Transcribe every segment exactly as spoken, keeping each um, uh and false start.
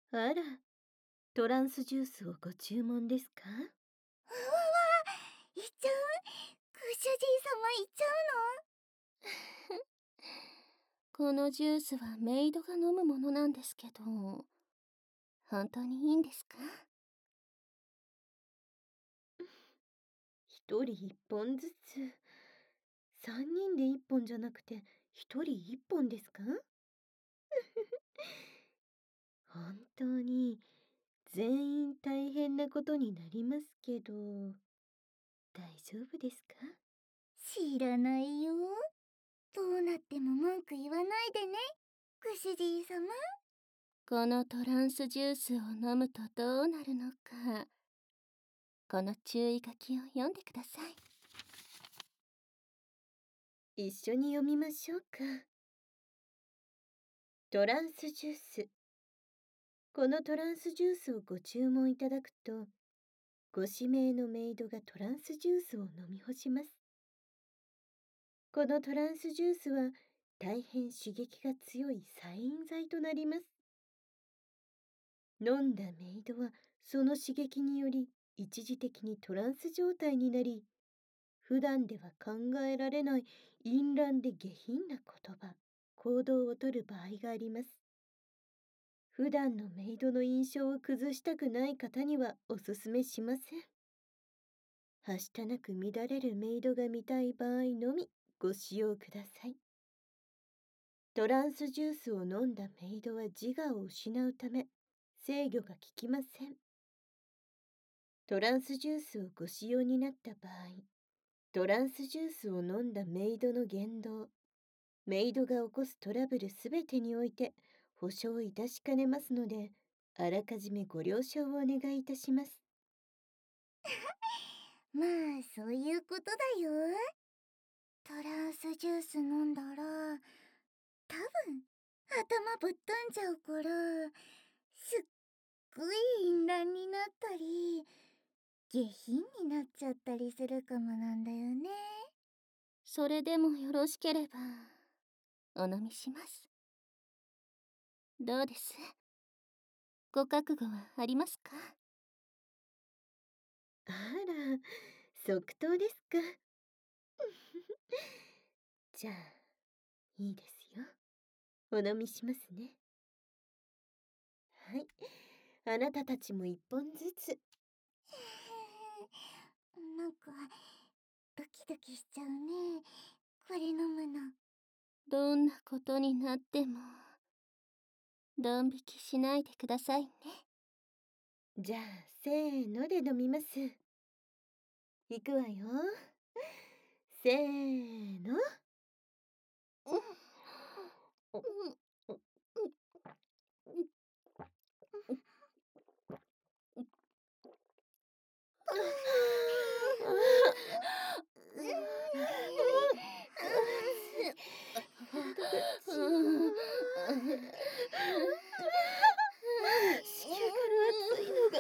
あら、トランスジュースをご注文ですか？ うわわ、いっちゃう？ご主人様いっちゃうの？ このジュースはメイドが飲むものなんですけど、本当にいいんですか？ 一人一本ずつ。三人で一本じゃなくて一人一本ですか？本当に全員大変なことになりますけど、大丈夫ですか？ 知らないよ。どうなっても文句言わないでね、ご主人様。 このトランスジュースを飲むとどうなるのか、この注意書きを読んでください。 一緒に読みましょうか。トランスジュース。このトランスジュースをご注文いただくと、ご指名のメイドがトランスジュースを飲み干します。このトランスジュースは大変刺激が強い催飲剤となります。飲んだメイドはその刺激により一時的にトランス状態になり、普段では考えられない淫乱で下品な言葉、行動をとる場合があります。普段のメイドの印象を崩したくない方にはおすすめしません。はしたなく乱れるメイドが見たい場合のみご使用ください。トランスジュースを飲んだメイドは自我を失うため、制御が効きません。トランスジュースをご使用になった場合、トランスジュースを飲んだメイドの言動、メイドが起こすトラブルすべてにおいて保証いたしかねますので、あらかじめご了承をお願いいたします。 まあそういうことだよ。トランスジュース飲んだら多分頭ぶっ飛んじゃうから、すっごい淫乱になったり下品になっちゃったりするかもなんだよね。 それでもよろしければお飲みします。どうです？ご覚悟はありますか？ あら、即答ですか。じゃあ、いいですよ。お飲みしますね。はい。あなたたちも一本ずつ。 なんかドキドキしちゃうね、これ飲むの。 どんなことになってもドン引きしないでくださいね。 じゃあ、せーので飲みます。いくわよ。せーの。子宮から熱いのが。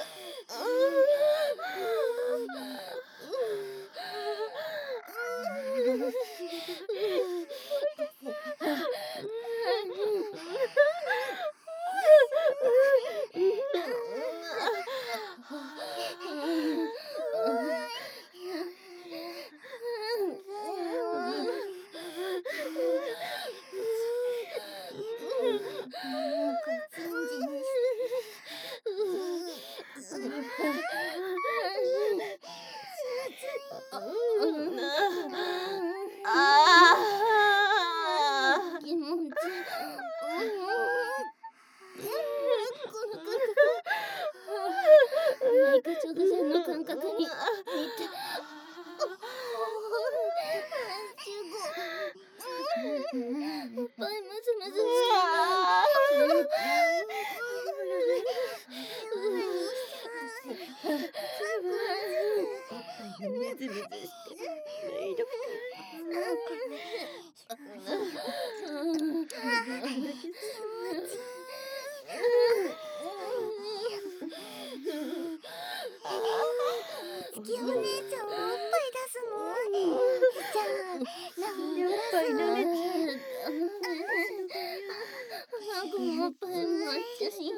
なんかず写真。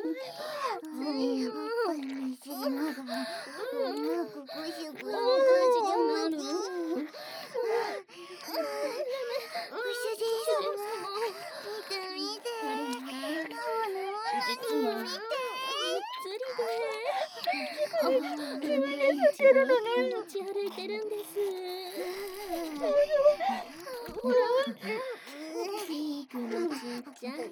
持ち歩いてるんです。ほら、ピンクのちっちゃい。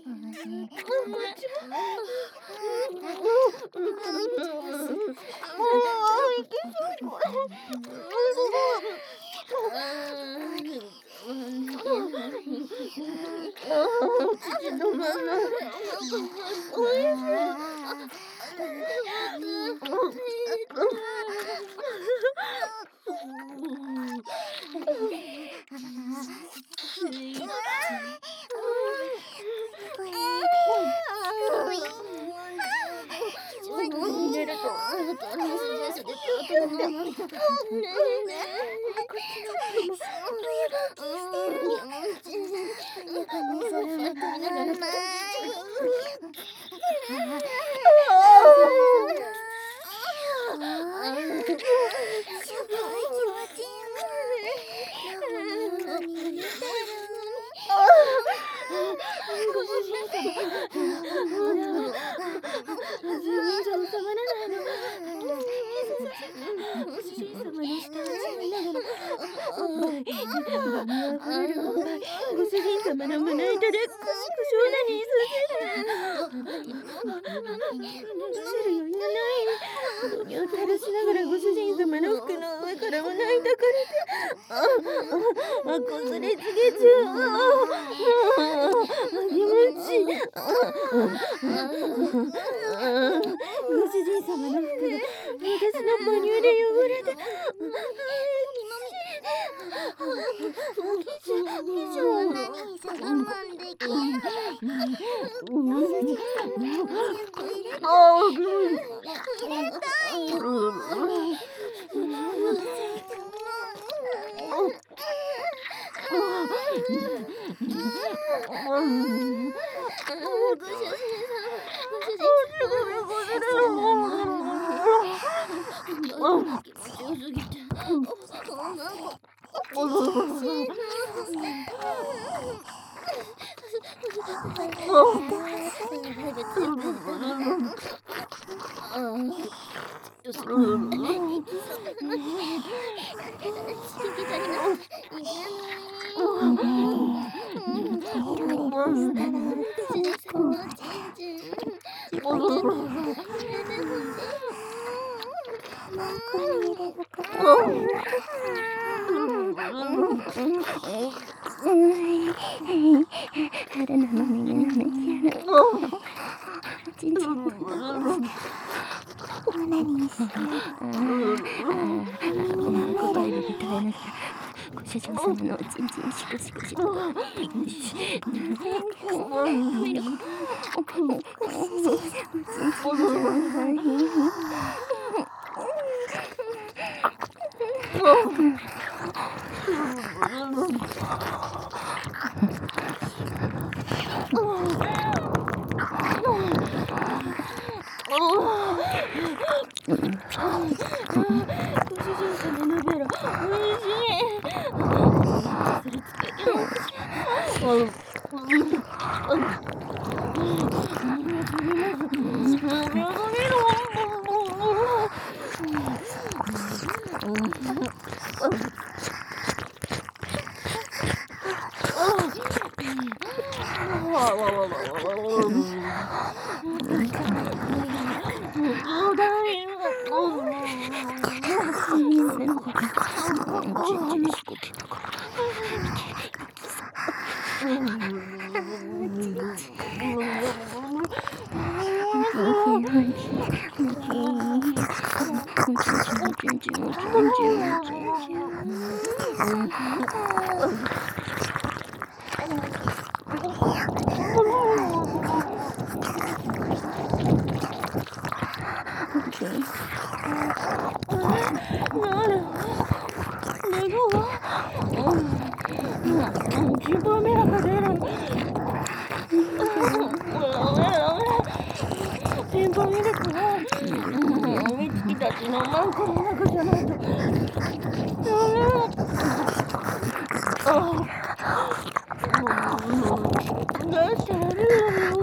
心配ですね。美月たちのマンコの中じゃないと。ダメ。ああ。どうしたらいいの？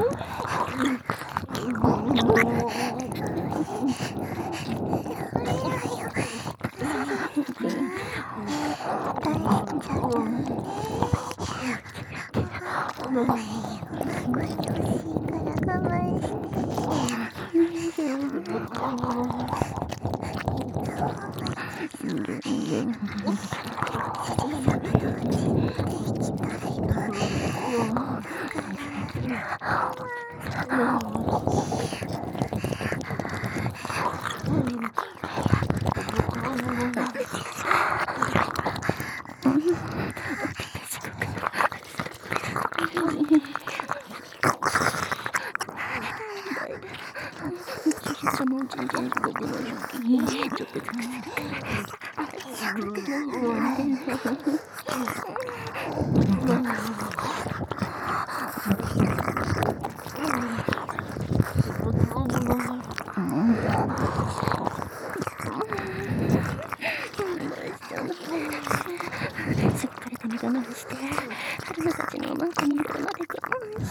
しっかりと目覚めをして、春菜たちのマンコにいるまで我慢して。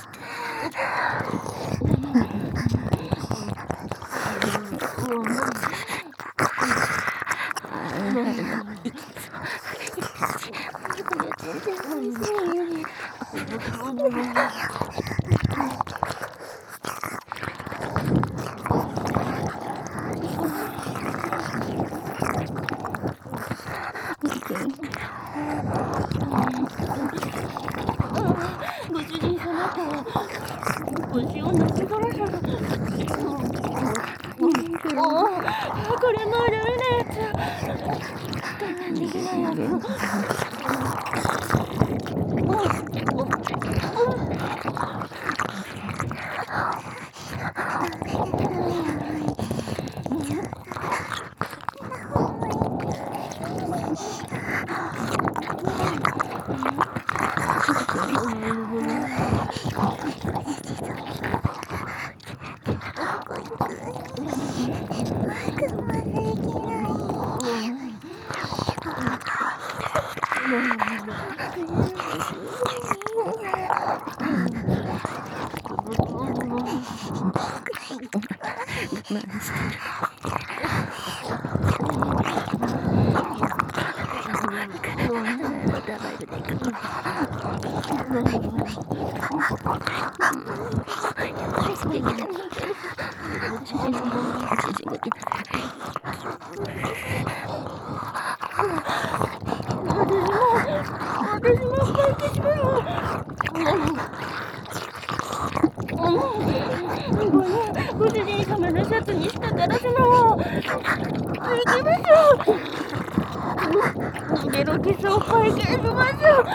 ご主人様と腰を抜き取らされた。これもうダメなやつ。できないやつ。ご主人様のシャツにしたからその行きましょう。ゲロキスを会見しましょう。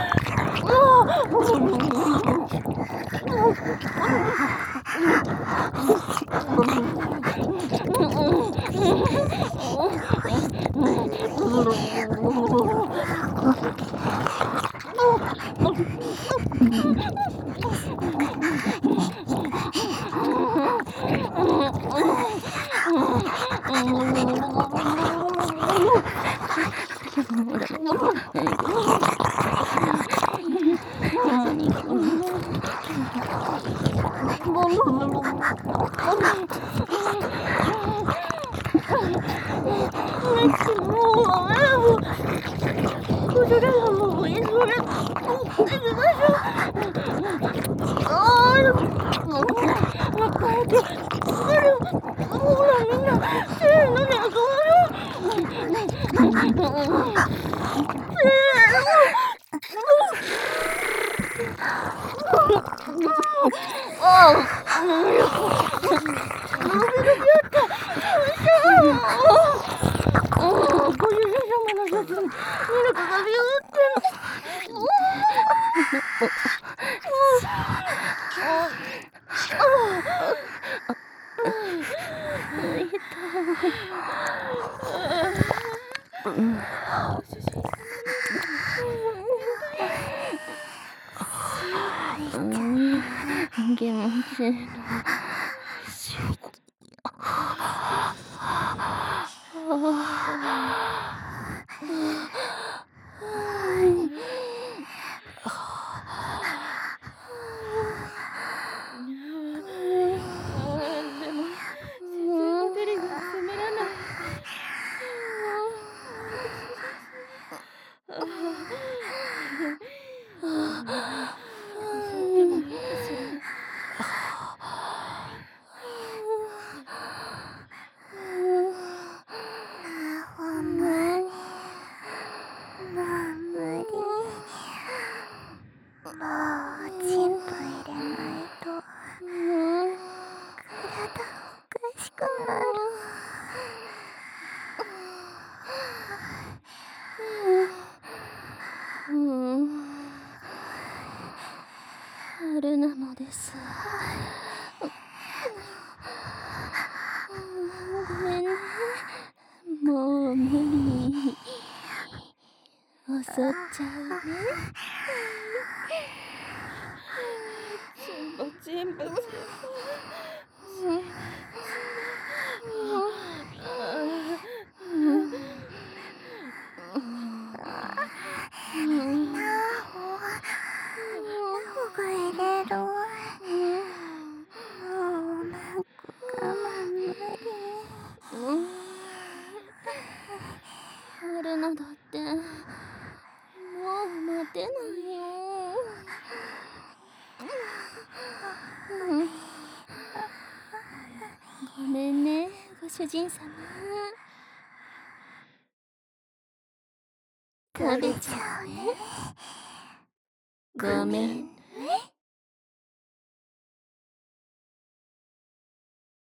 気持ちいいの。 です。ごめんね。もう無理。襲っちゃうね。 チンバチンバチンバ。 が入れる。もうなんか我慢無理。 春菜だってもう待てないよ。ごめんね、ご主人様。食べちゃうね。ごめんね。